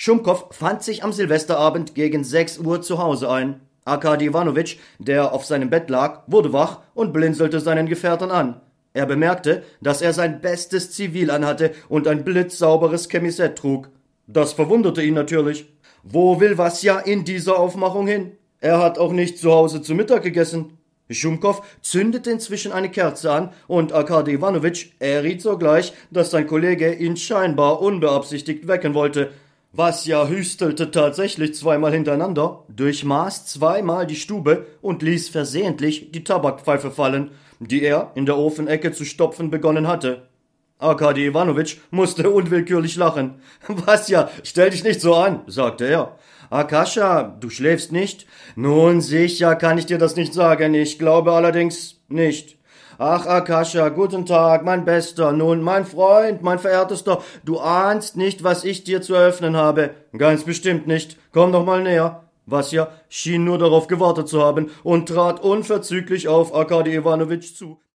Schumkow fand sich am Silvesterabend gegen 6 Uhr zu Hause ein. Arkadi Iwanowitsch, der auf seinem Bett lag, wurde wach und blinzelte seinen Gefährten an. Er bemerkte, dass er sein bestes Zivil anhatte und ein blitzsauberes Chemisett trug. Das verwunderte ihn natürlich. Wo will Wasja in dieser Aufmachung hin? Er hat auch nicht zu Hause zu Mittag gegessen. Schumkow zündete inzwischen eine Kerze an und Arkadi Iwanowitsch erriet sogleich, dass sein Kollege ihn scheinbar unbeabsichtigt wecken wollte. Wasja hüstelte tatsächlich zweimal hintereinander, durchmaß zweimal die Stube und ließ versehentlich die Tabakpfeife fallen, die er in der Ofenecke zu stopfen begonnen hatte. Arkadi Iwanowitsch musste unwillkürlich lachen. »Wasja, stell dich nicht so an«, sagte er. »Akascha, du schläfst nicht?« »Nun, sicher kann ich dir das nicht sagen, ich glaube allerdings nicht.« »Ach, Akascha, guten Tag, mein Bester, nun, mein Freund, mein Verehrtester, du ahnst nicht, was ich dir zu eröffnen habe.« »Ganz bestimmt nicht, komm doch mal näher.« Wasja schien nur darauf gewartet zu haben und trat unverzüglich auf Arkadi Iwanowitsch zu.